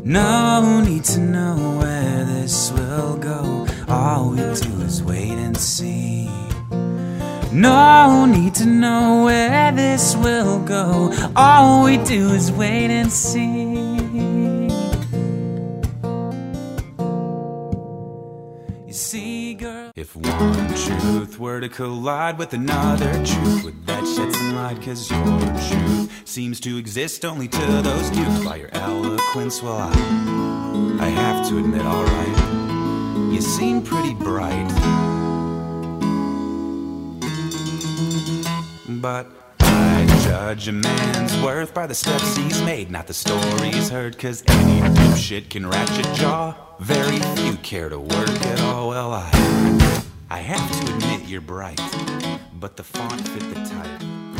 No need to know where this will go. All we do is wait and see. No need to know where this will go. All we do is wait and see. You see, girl, if one truth were to collide with another truth, would that shed some light? 'Cause your truth seems to exist only to those duped by your eloquence. Well, I have to admit, alright, you seem pretty bright. But I judge a man's worth by the steps he's made, not the stories heard. 'Cause any dipshit can ratchet jaw, very few care to work at all. Well, I have to admit you're bright, but the font fit the type.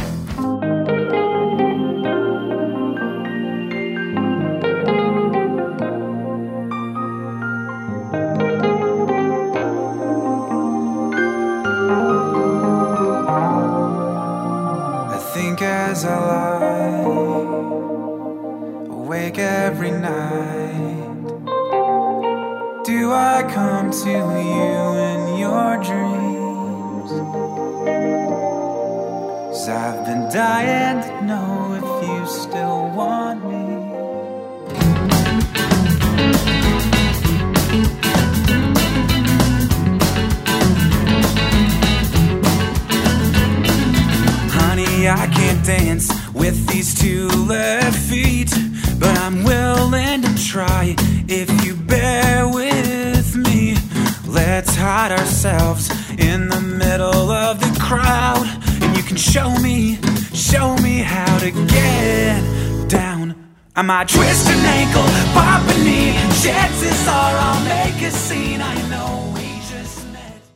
As I lie awake every night, do I come to you in your dreams? 'Cause I've been dying to know if you still want me. I can't dance with these two left feet, but I'm willing to try if you bear with me. Let's hide ourselves in the middle of the crowd, and you can show me how to get down. I might twist an ankle, pop a knee, chances are I'll make a scene. I know